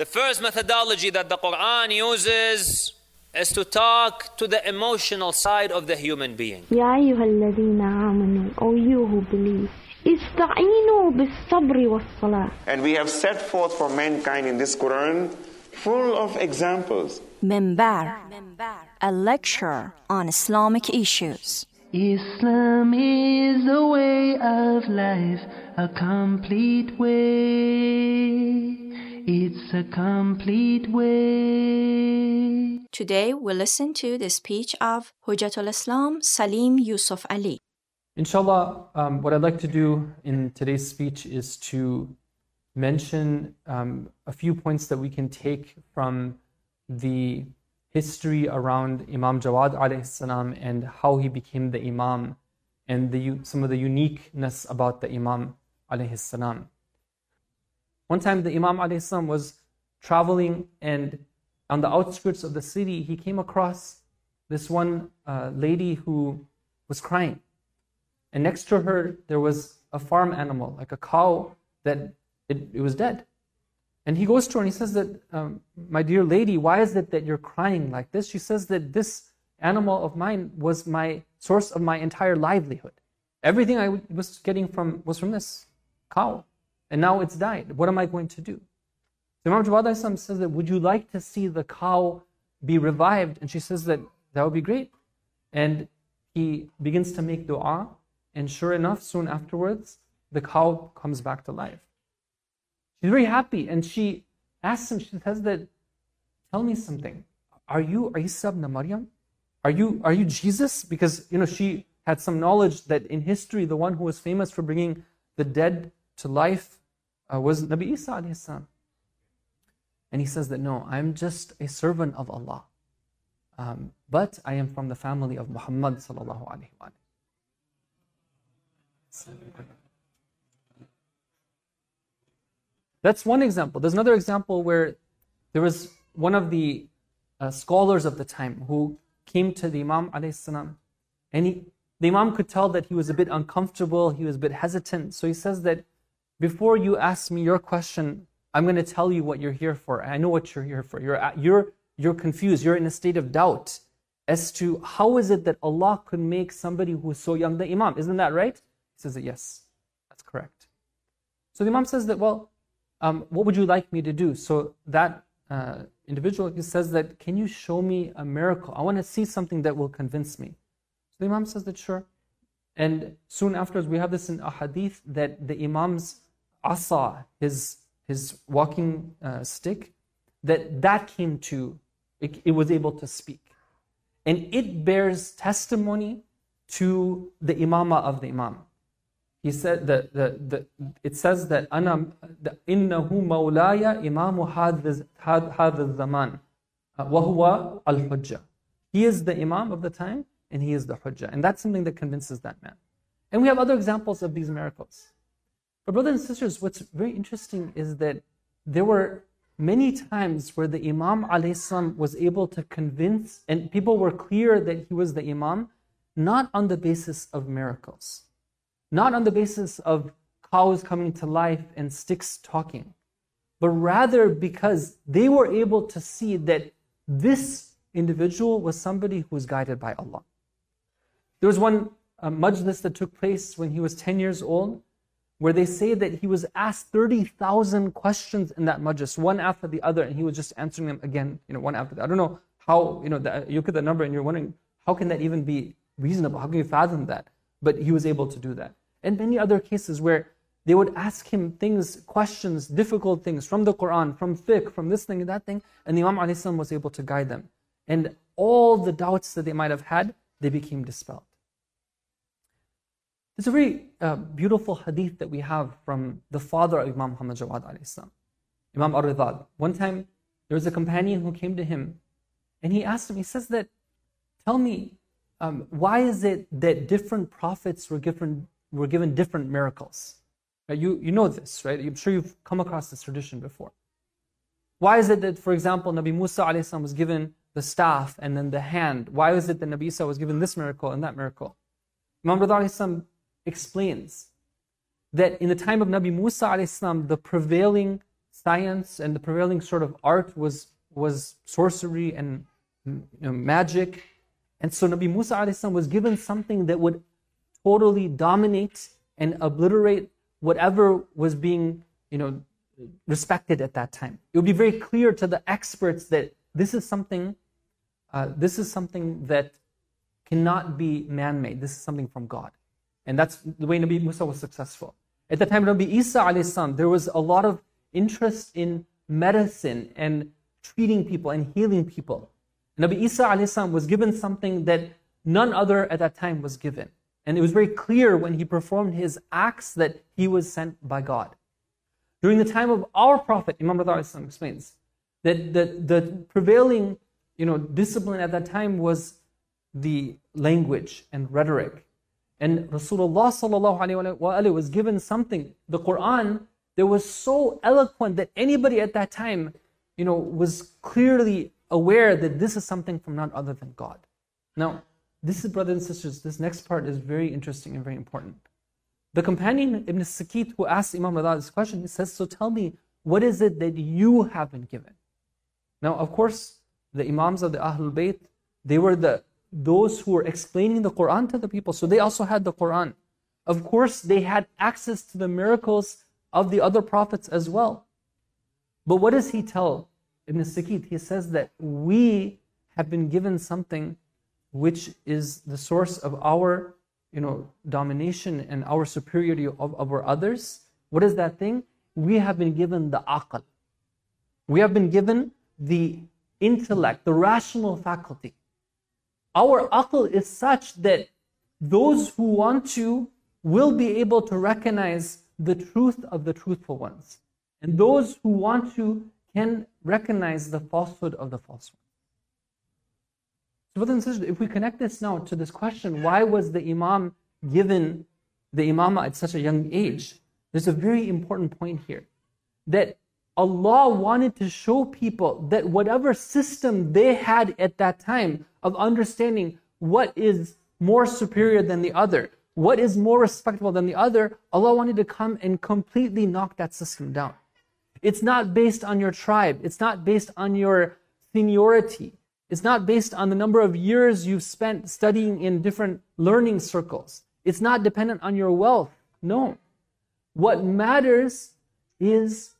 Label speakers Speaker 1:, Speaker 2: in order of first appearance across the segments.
Speaker 1: The first methodology that the Quran uses is to talk to the emotional side of the human being.
Speaker 2: يا أيها الذين آمنوا, O you who believe, استعينوا بالصبر والصلاة.
Speaker 3: And we have set forth for mankind in this Quran full of examples.
Speaker 4: Minbar, a lecture on Islamic issues.
Speaker 5: Islam is a way of life, a complete way. It's a complete way.
Speaker 4: Today we listen to the speech of Hujjatul Islam Salim Yusuf Ali.
Speaker 6: Inshallah, what I'd like to do in today's speech is to mention a few points that we can take from the history around Imam Jawad alayhi salam and how he became the Imam and some of the uniqueness about the Imam alayhi salam. One time the Imam alayhi salam was traveling, and on the outskirts of the city he came across this one lady who was crying. And next to her there was a farm animal, like a cow, that it was dead. And he goes to her and he says that, my dear lady, why is it that you're crying like this? She says that this animal of mine was my source of my entire livelihood. Everything I was getting was from this cow. And now it's died. What am I going to do? So Imam Jawad says that, would you like to see the cow be revived? And she says that would be great. And he begins to make dua. And sure enough, soon afterwards, the cow comes back to life. She's very happy, and she asks him, she says that, tell me something. Are you Isa ibn Maryam? Are you Jesus? Because she had some knowledge that in history, the one who was famous for bringing the dead to life was Nabi Isa alayhi salam. And he says that, no, I'm just a servant of Allah. But I am from the family of Muhammad sallallahu alayhi wa sallam. That's one example. There's another example where there was one of the scholars of the time who came to the Imam alayhi salam, and the Imam could tell that he was a bit uncomfortable, he was a bit hesitant. So he says that, before you ask me your question, I'm going to tell you what you're here for. I know what you're here for. You're confused. You're in a state of doubt as to how is it that Allah could make somebody who is so young the Imam. Isn't that right? He says that, yes, that's correct. So the Imam says that, well, what would you like me to do? So that individual, he says that, can you show me a miracle? I want to see something that will convince me. So the Imam says that, sure. And soon afterwards, we have this in a hadith that the Imam's asa, his walking stick, that came to, it was able to speak. And it bears testimony to the imamah of the Imam. He said that it says that innahu mawlaya imamu hadha zaman wa huwa al-hujjah. He is the Imam of the time and he is the hujjah. And that's something that convinces that man. And we have other examples of these miracles. But brothers and sisters, what's very interesting is that there were many times where the Imam alayhi salam was able to convince, and people were clear that he was the Imam, not on the basis of miracles, not on the basis of cows coming to life and sticks talking, but rather because they were able to see that this individual was somebody who was guided by Allah. There was one majlis that took place when he was 10 years old, where they say that he was asked 30,000 questions in that majlis, one after the other, and he was just answering them again, one after the other. I don't know how, you look at the number and you're wondering, how can that even be reasonable? How can you fathom that? But he was able to do that. And many other cases where they would ask him things, questions, difficult things from the Quran, from fiqh, from this thing and that thing, and the Imam alayhi salam was able to guide them. And all the doubts that they might have had, they became dispelled. There's a very beautiful hadith that we have from the father of Imam Muhammad Jawad alayhi salam, Imam Ar-Ridad. One time, there was a companion who came to him, and he asked him, he says that, tell me, why is it that different prophets were given different miracles? You know this, right? I'm sure you've come across this tradition before. Why is it that, for example, Nabi Musa alayhi salam was given the staff and then the hand? Why is it that Nabi Isa was given this miracle and that miracle? Imam Ridha alayhi salam explains that in the time of Nabi Musa alayhi salam, the prevailing science and the prevailing sort of art was sorcery and magic. And so Nabi Musa a.s. was given something that would totally dominate and obliterate whatever was being, respected at that time. It would be very clear to the experts that this is something that cannot be man-made. This is something from God. And that's the way Nabi Musa was successful. At the time of Nabi Isa a.s., there was a lot of interest in medicine and treating people and healing people. Nabi Isa a.s. was given something that none other at that time was given. And it was very clear when he performed his acts that he was sent by God. During the time of our Prophet, Imam Rida explains that the prevailing discipline at that time was the language and rhetoric. And Rasulullah sallallahu alaihi wasallam was given something, the Quran, that was so eloquent that anybody at that time, was clearly aware that this is something from none other than God. Now, this is, brothers and sisters, this next part is very interesting and very important. The companion Ibn Sakit, who asked Imam Rida this question, he says, so tell me, what is it that you have been given? Now, of course, the Imams of the Ahlul Bayt, they were those who were explaining the Quran to the people, so they also had the Quran. Of course, they had access to the miracles of the other prophets as well. But what does he tell Ibn Sakit? He says that we have been given something which is the source of our domination and our superiority over others. What is that thing? We have been given the aql. We have been given the intellect, the rational faculty. Our aql is such that those who want to will be able to recognize the truth of the truthful ones. And those who want to can recognize the falsehood of the false ones. So brothers and sisters, if we connect this now to this question, why was the Imam given the Imamah at such a young age? There's a very important point here. That Allah wanted to show people that whatever system they had at that time of understanding what is more superior than the other, what is more respectable than the other, Allah wanted to come and completely knock that system down. It's not based on your tribe. It's not based on your seniority. It's not based on the number of years you've spent studying in different learning circles. It's not dependent on your wealth. No. What matters is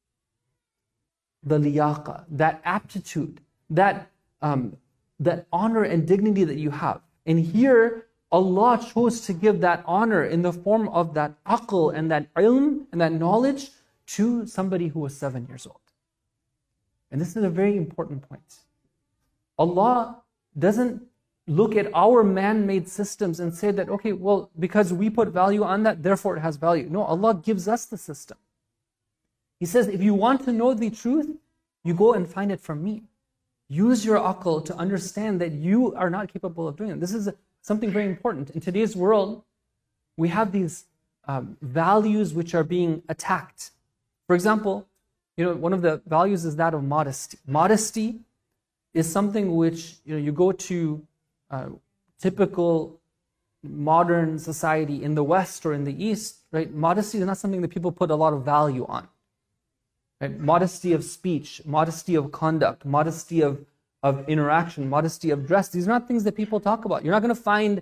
Speaker 6: the liyaqa, that aptitude, that honor and dignity that you have. And here, Allah chose to give that honor in the form of that aql and that ilm and that knowledge to somebody who was 7 years old. And this is a very important point. Allah doesn't look at our man-made systems and say that, okay, well, because we put value on that, therefore it has value. No, Allah gives us the system. He says, if you want to know the truth, you go and find it from me. Use your aql to understand that you are not capable of doing it. This is something very important. In today's world, we have these values which are being attacked. For example, one of the values is that of modesty. Modesty is something which, you go to typical modern society in the West or in the East, right? Modesty is not something that people put a lot of value on. Right? Modesty of speech, modesty of conduct, modesty of interaction, modesty of dress. These are not things that people talk about. You're not going to find,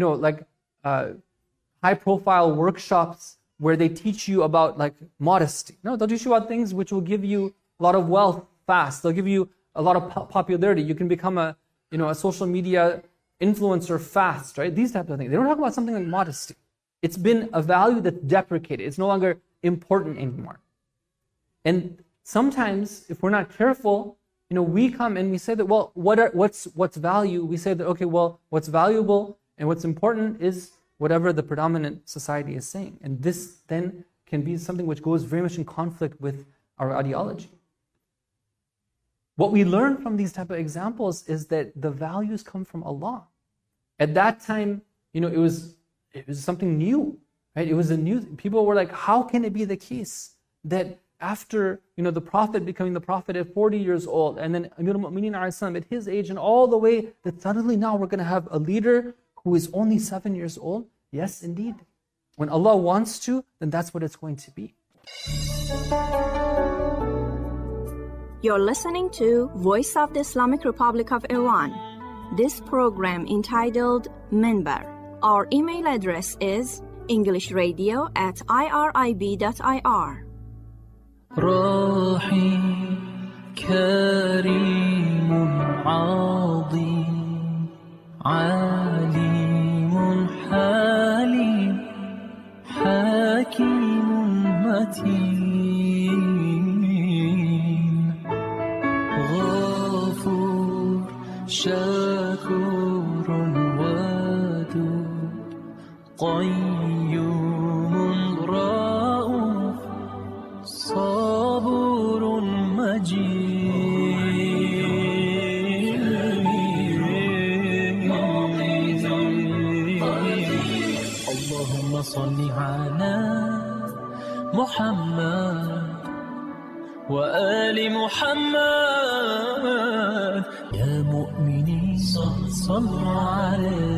Speaker 6: high-profile workshops where they teach you about modesty. No, they'll teach you about things which will give you a lot of wealth fast. They'll give you a lot of popularity. You can become a social media influencer fast, right? These types of things. They don't talk about something like modesty. It's been a value that's deprecated. It's no longer important anymore. And sometimes, if we're not careful, we come and we say that, well, what's value? We say that, okay, well, what's valuable and what's important is whatever the predominant society is saying. And this then can be something which goes very much in conflict with our ideology. What we learn from these type of examples is that the values come from Allah. At that time, it was something new, right? It was a new, people were like, how can it be the case that after, the Prophet becoming the Prophet at 40 years old, and then Amir al-Mu'mineen at his age, and all the way that suddenly now we're going to have a leader who is only 7 years old? Yes, indeed. When Allah wants to, then that's what it's going to be.
Speaker 4: You're listening to Voice of the Islamic Republic of Iran. This program entitled Minbar. Our email address is englishradio@irib.ir.
Speaker 5: راحي كريم عظيم عليم حليم حكيم متين غفور شكور ودود قيوم رؤوف صبور مجيد اللهم صل على محمد وآل محمد يا مؤمنين صلوا عليه